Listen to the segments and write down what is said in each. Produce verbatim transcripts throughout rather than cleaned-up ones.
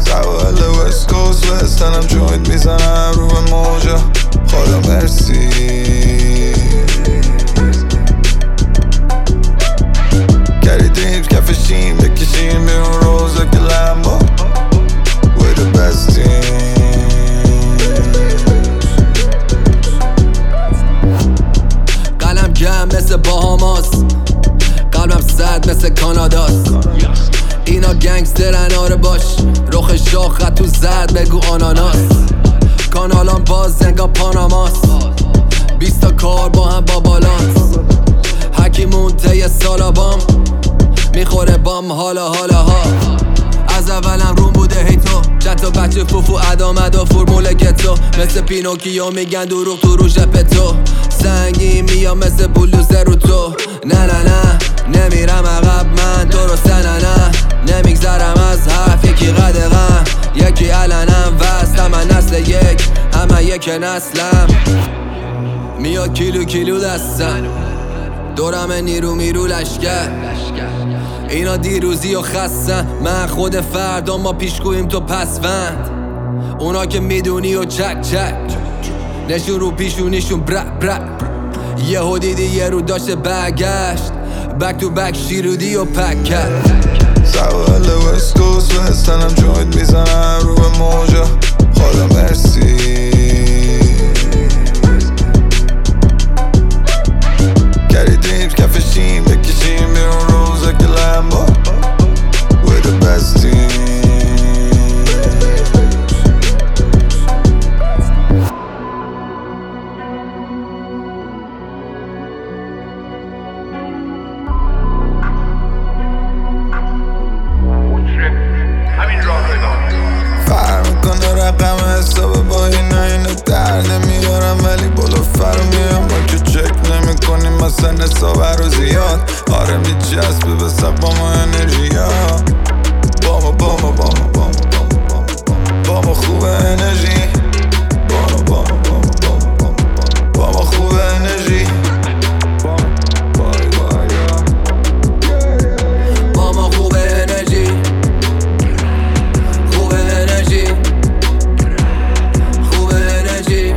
سواحل وست کوست وستنم جوینت میزنم رو به موجا خدا مرسی کردیم کفشیم بکشیم به اون روزا که لمبا We're the best team قلم گرم مثل باهاماس قلبم سرد مثل کاناداست اینا گنگسترن آره باش رخ شاخ تو زرد بگو آناناس کانالان باز زنگا پاناماست بیست تا کار با هم با بالانس هرکی مونته سالا بام میخوره بام حالا حالا ها از اولم روم بوده هی تو جتا بچه فوفو ادامدا فرمول گتو مثل پینوکیو میگن دروغ تو رو ژپ تو سنگی میام مثل بلوزه رو تو نه نه نه نمیرم عقب من درسته نه نه نمیگذرم از حرف یکی قدغم یکی علنم وست من نسل یک همه یک نسلم میاد کیلو کیلو دستم دورم نیرو میرو لشکر اینا دیروزی و خستن من خود فردا ما پیشگویم تو پسوند اونا که میدونی و چک چک نشون رو پیشونیشون برا برا یهو دیدی یه رو داشته برگشت بک تو بک شیرودی و پک کرد سواحل وست کوست وستنم جوینت میزنم رو به موجا خدا مرسی کردیم کفشیم بکشیم به اون روزا که لمبا We're the best team فرق میکنه رقم حساب با اینا اینو در نمیارم ولی بلو فرو میام ما که چک نمی کنیم مثلا حساب رو زیاد آره میچسبه به سقام و انرژی ها باما باما باما باما باما باما خوب انرژی باما باما باما باما باما خوب انرژی باما خوب انرژی خوب انرژی خوب انرژی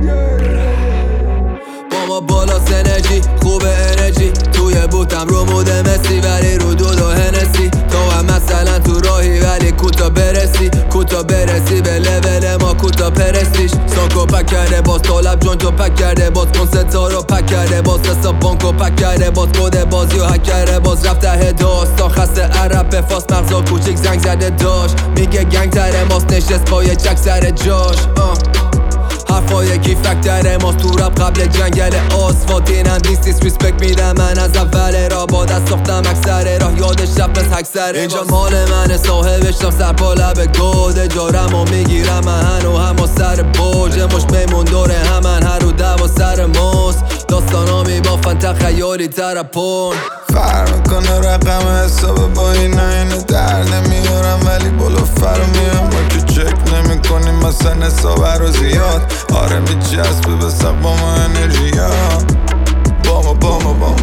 باما بالاست انرژی خوب انرژی توی بوتم رو موده مسی ولی رو دو دو هنسی تو هم مثلا تو راهی ولی کوتا برسی کوتا برسی به لول ما کوتا پرستیش ساکو پک کرده باز طالب جون تو پک کرده باز کنستا رو پک کرده باز حساب بانکو پک کرده باز کد بازی و هک کرده باز رفته هداست تا خسته عرب به فاس مغزا کوچیک زنگ زده داشت میگه گنگ تره ماست نشست با یه چک سر جاش آه. حرفای کی فکتره ماست تو رب قبل جنگل آسفالت اینم نیست ریسپکت میدم من از اول را با دست ساختم اکثر راه یاد شب از حکسر اینجا مال منه صاحبشم سر پا لب گوده جارم و میگیرم من هنو هم و سر برج مش میمون دوره همن هر رو دو سر ماست داستانا میبافن تخیالی ترپون فرق میکنه رقم حساب با اینا اینو در نمیارم ولی بلو فرو میام ما که چک نمی کنیم مثلا حساب رو زیاد آره میچسبه به سقام و انرژی ها باما باما باما